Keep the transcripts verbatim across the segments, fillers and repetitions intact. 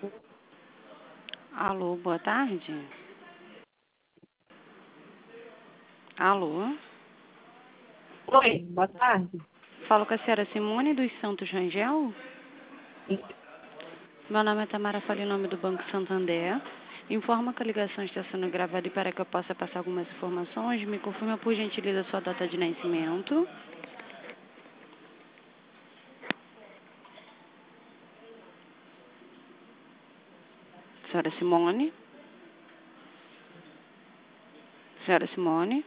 Alô, boa tarde. Alô? Oi, boa tarde. Falo com a senhora Simone dos Santos Rangel? Meu nome é Tamara, falo em nome do Banco Santander. Informa que a ligação está sendo gravada e para que eu possa passar algumas informações, me confirma por gentileza a sua data de nascimento. Senhora Simone? Senhora Simone?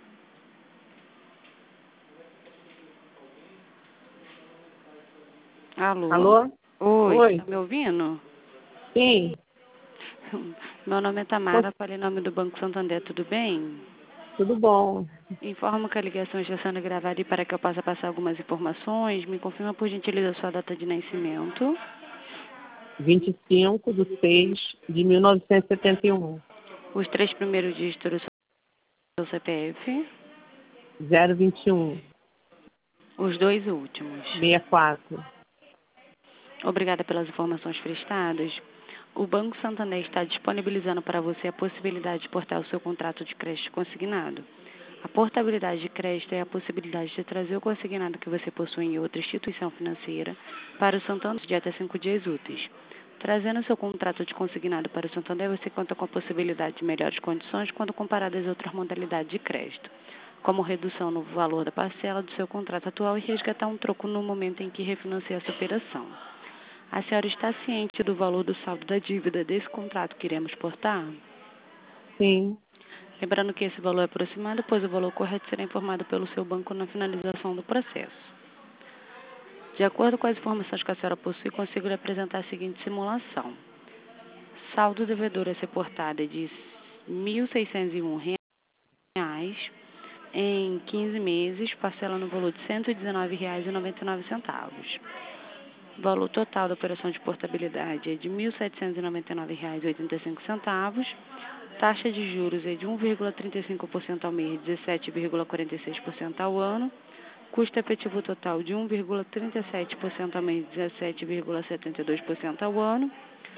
Alô? Alô? Oi, Oi. tá me ouvindo? Sim, Meu nome é Pois- Tamara, falo em nome do Banco Santander, tudo bem? tudo bom. Informo que a ligação está sendo gravada e para que eu possa passar algumas informações, me confirma por gentileza a sua data de nascimento. vinte e cinco de seis de mil novecentos e setenta e um. Os três primeiros dígitos do seu C P F. zero vinte e um. Os dois últimos. sessenta e quatro. Obrigada pelas informações prestadas. O Banco Santander está disponibilizando para você a possibilidade de portar o seu contrato de crédito consignado. A portabilidade de crédito é a possibilidade de trazer o consignado que você possui em outra instituição financeira para o Santander de até cinco dias úteis. Trazendo seu contrato de consignado para o Santander, você conta com a possibilidade de melhores condições quando comparado às outras modalidades de crédito, como redução no valor da parcela do seu contrato atual e resgatar um troco no momento em que refinancia essa operação. A senhora está ciente do valor do saldo da dívida desse contrato que iremos portar? Sim, Lembrando que esse valor é aproximado, pois o valor correto será informado pelo seu banco na finalização do processo. De acordo com as informações que a senhora possui, consigo lhe apresentar a seguinte simulação. Saldo devedor a ser portado é de mil seiscentos e um reais em quinze meses, parcela no valor de cento e dezenove reais e noventa e nove centavos. O valor total da operação de portabilidade é de mil setecentos e noventa e nove reais e oitenta e cinco centavos. Taxa de juros é de um vírgula trinta e cinco por cento ao mês e dezessete vírgula quarenta e seis por cento ao ano. Custo efetivo total de um vírgula trinta e sete por cento ao mês e dezessete vírgula setenta e dois por cento ao ano.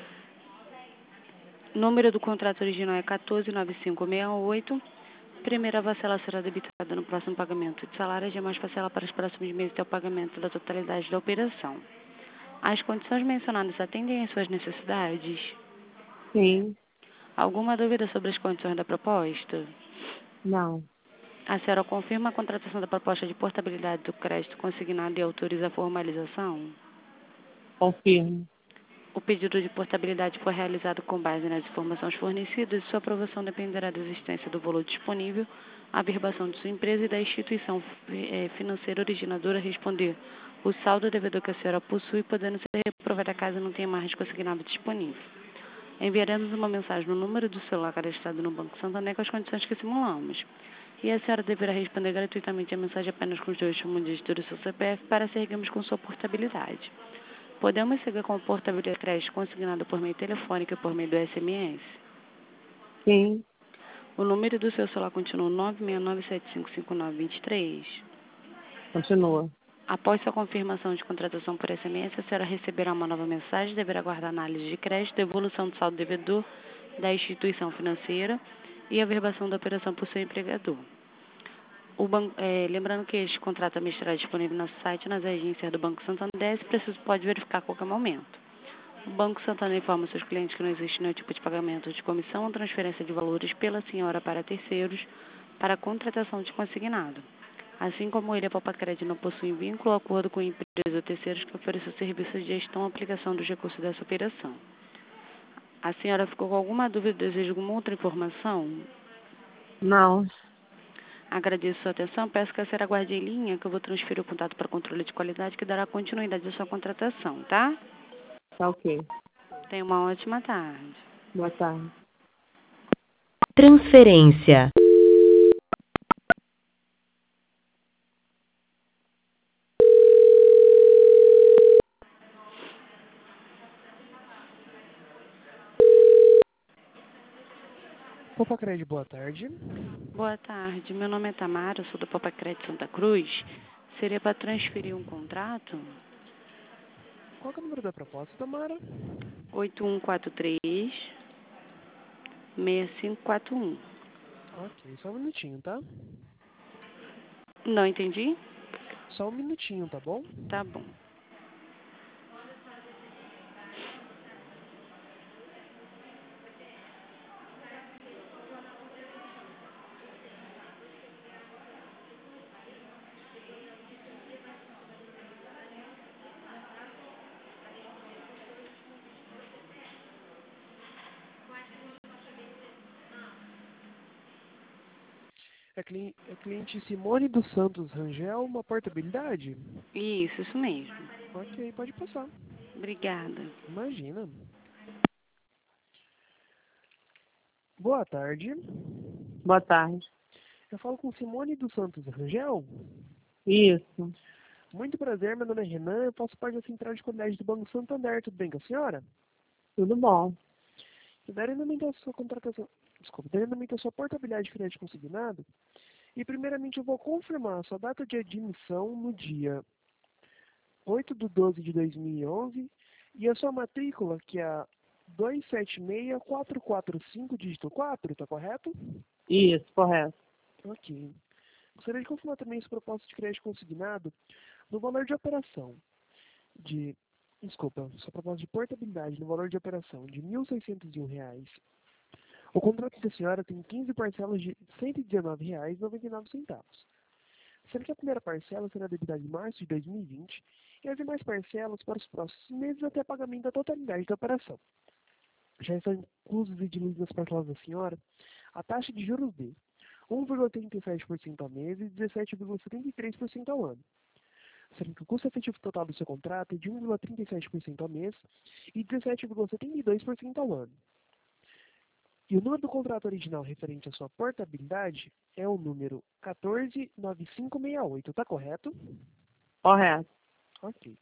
Número do contrato original é quatorze nove cinco seis oito. Primeira parcela será debitada no próximo pagamento de salário e demais parcela para os próximos meses até o pagamento da totalidade da operação. As condições mencionadas atendem às suas necessidades? sim, Alguma dúvida sobre as condições da proposta? não. A senhora confirma a contratação da proposta de portabilidade do crédito consignado e autoriza a formalização? Confirmo. O pedido de portabilidade foi realizado com base nas informações fornecidas e sua aprovação dependerá da existência do valor disponível, a averbação de sua empresa e da instituição eh, financeira originadora a responder o saldo devedor que a senhora possui, podendo ser reprovada caso não tenha mais consignado disponível. Enviaremos uma mensagem no número do celular cadastrado no Banco Santander com as condições que simulamos. E a senhora deverá responder gratuitamente a mensagem apenas com os dois últimos dígitos do seu C P F para seguirmos com sua portabilidade. Podemos seguir com a portabilidade de crédito consignado por meio telefônico e por meio do S M S? Sim, O número do seu celular continua nove seis nove sete cinco cinco nove dois três. continua. Após sua confirmação de contratação por S M S, a senhora receberá uma nova mensagem, deverá aguardar análise de crédito, devolução do saldo devedor da instituição financeira e a averbação da operação por seu empregador. O banco, é, lembrando que este contrato também estará disponível no site nas agências do Banco Santander, se preciso pode verificar a qualquer momento. O Banco Santander informa seus clientes que não existe nenhum tipo de pagamento de comissão ou transferência de valores pela senhora para terceiros para a contratação de consignado. Assim como ele, a Popacred não possui vínculo ou acordo com empresas ou terceiros que ofereçam serviços de gestão ou aplicação dos recursos dessa operação. A senhora ficou com alguma dúvida, deseja alguma outra informação? Não, Agradeço sua atenção, peço que a senhora aguarde em linha, que eu vou transferir o contato para controle de qualidade, que dará continuidade à sua contratação, tá? tá ok. Tenha uma ótima tarde. Boa tarde. Transferência. Popacred, boa tarde. Boa tarde, meu nome é Tamara, eu sou do Popacred Santa Cruz. Seria para transferir um contrato? Qual que é o número da proposta, Tamara? oito um quatro três, seis cinco quatro um. Ok, só um minutinho, tá? Não entendi? Só um minutinho, tá bom? Tá bom. É, cli é cliente Simone dos Santos Rangel, uma portabilidade? Isso, isso mesmo. Ok, pode passar. Obrigada. Imagina. Boa tarde. Boa tarde. Eu falo com Simone dos Santos Rangel? Isso. Muito prazer, meu nome é Renan, eu faço parte da Central de Qualidade do Banco Santander, tudo bem com a senhora? Tudo bom. E darei andamento à sua contratação, desculpa, darei andamento à sua portabilidade de crédito consignado, e primeiramente eu vou confirmar a sua data de admissão no dia oito de doze de dois mil e onze e a sua matrícula, que é a dois sete seis quatro quatro cinco, dígito quatro, tá correto? Isso, correto. Ok. Gostaria de confirmar também esse propósito de crédito consignado no valor de operação de, desculpa, sua proposta de portabilidade no valor de operação de mil seiscentos e um reais. O contrato da senhora tem quinze parcelas de cento e dezenove reais e noventa e nove centavos. Sendo que a primeira parcela será debitada em março de dois mil e vinte e as demais parcelas para os próximos meses até pagamento da totalidade da operação. Já estão inclusos e diluídos nas parcelas da senhora a taxa de juros de um vírgula trinta e sete por cento ao mês e dezessete vírgula setenta e três por cento ao ano. Sendo que o custo efetivo total do seu contrato é de um vírgula trinta e sete por cento ao mês e dezessete vírgula setenta e dois por cento ao ano. E o número do contrato original referente à sua portabilidade é o número um quatro nove cinco seis oito, tá correto? Correto. Ok.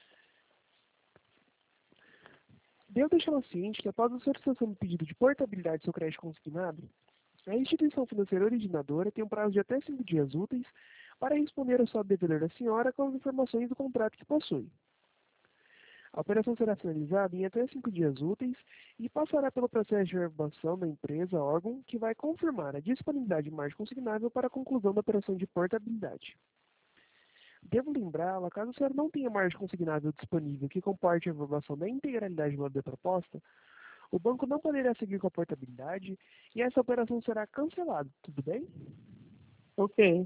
Devo deixá-la ciente que após a solicitação do pedido de portabilidade do seu crédito consignado, a instituição financeira originadora tem um prazo de até cinco dias úteis para responder ao seu devedor da senhora com as informações do contrato que possui. A operação será finalizada em até cinco dias úteis e passará pelo processo de verbação da empresa, órgão, que vai confirmar a disponibilidade de margem consignável para a conclusão da operação de portabilidade. Devo lembrá-la, caso a senhora não tenha margem consignável disponível que comporte a verbação da integralidade do valor da proposta, o banco não poderá seguir com a portabilidade e essa operação será cancelada, tudo bem? Ok.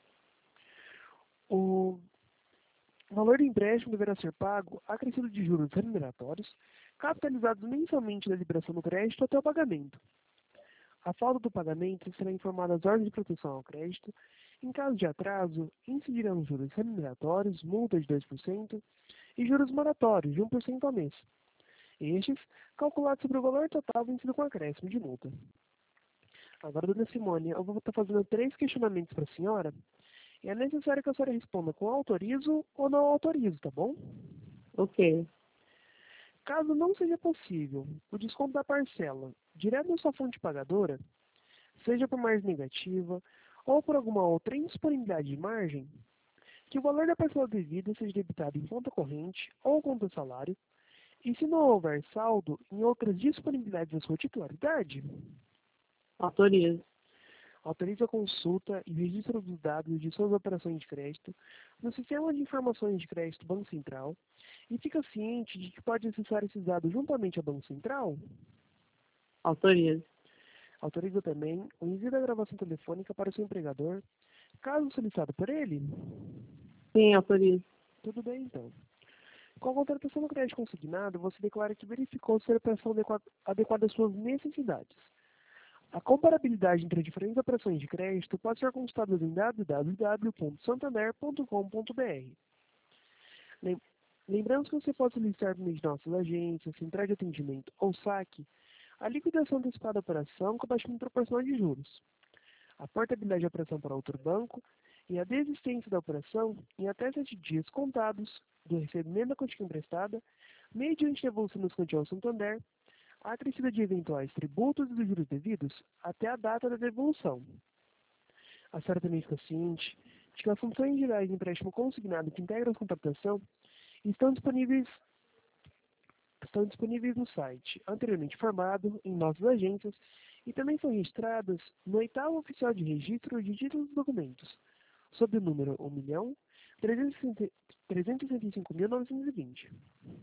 O valor do empréstimo deverá ser pago acrescido de juros remuneratórios, capitalizados mensalmente da liberação do crédito até o pagamento. A falta do pagamento será informada às ordens de proteção ao crédito. Em caso de atraso, incidirão juros remuneratórios, multa de dois por cento e juros moratórios de um por cento ao mês. Estes, calculados sobre o valor total vencido com acréscimo de multa. Agora, dona Simone, eu vou estar fazendo três questionamentos para a senhora. E é necessário que a senhora responda com autorizo ou não autorizo, tá bom? Ok. Caso não seja possível o desconto da parcela direto na sua fonte pagadora, seja por margem negativa ou por alguma outra indisponibilidade de margem, que o valor da parcela devida seja debitado em conta corrente ou conta salário, e se não houver saldo em outras disponibilidades da sua titularidade, Autorizo. autorize a consulta e registro dos dados de suas operações de crédito no Sistema de Informações de Crédito Banco Central e fica ciente de que pode acessar esses dados juntamente ao Banco Central. Autorizo. Autoriza também o envio da gravação telefônica para o seu empregador, caso solicitado por ele. Sim, autorizo. Tudo bem, então. Com a contratação do crédito consignado, você declara que verificou se a operação adequada às suas necessidades. A comparabilidade entre as diferentes operações de crédito pode ser consultada em w w w ponto santander ponto com ponto b r. Lembrando que você pode solicitar por meio de nossas agências, centrais de atendimento ou saque, a liquidação antecipada da operação com abaixamento proporcional de juros, a portabilidade da operação para outro banco e a desistência da operação em até sete dias contados do recebimento da quantia emprestada, mediante devolução dos quantia ao Santander, a acrescida de eventuais tributos e dos juros devidos até a data da devolução. A senhora também fica ciente de que as funções gerais de empréstimo consignado que integram a contratação estão disponíveis estão disponíveis no site, anteriormente formado, em nossas agências, e também são registradas no oitavo oficial de registro de títulos e documentos, sob o número um milhão trezentos e sessenta e cinco mil novecentos e vinte.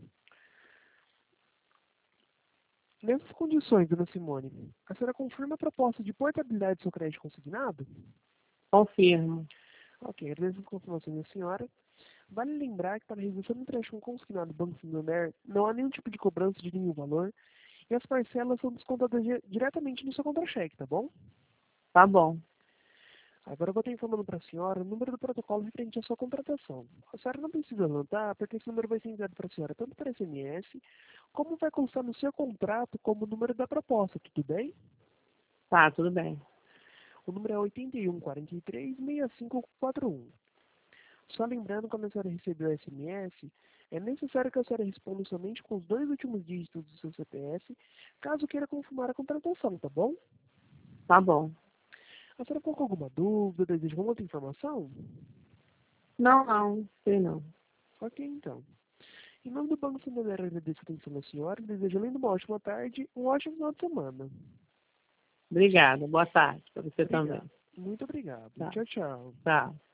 Nessas condições, dona Simone, a senhora confirma a proposta de portabilidade do seu crédito consignado? Confirmo. Ok, agradeço as confirmações da senhora. Vale lembrar que para a realização do empréstimo consignado do Banco Santander não há nenhum tipo de cobrança de nenhum valor e as parcelas são descontadas di- diretamente no seu contra-cheque, tá bom? Tá bom. Agora eu vou estar informando para a senhora o número do protocolo referente à sua contratação. A senhora não precisa anotar, porque esse número vai ser enviado para a senhora tanto por S M S, como vai constar no seu contrato como o número da proposta, tudo bem? Tá, tudo bem. O número é oito um quatro três, seis cinco quatro um. Só lembrando, quando a senhora recebeu o S M S, é necessário que a senhora responda somente com os dois últimos dígitos do seu C P F, caso queira confirmar a contratação, tá bom? Tá bom. A senhora ficou com alguma dúvida, deseja alguma outra informação? Não, não, sei não. Ok, então. Em nome do Banco Santander, agradeço a atenção da senhora e desejo, além de uma ótima tarde, um ótimo final de semana. Obrigada. Boa tarde para você Obrigado. também. Muito obrigado. Tá. Tchau, tchau. Tá.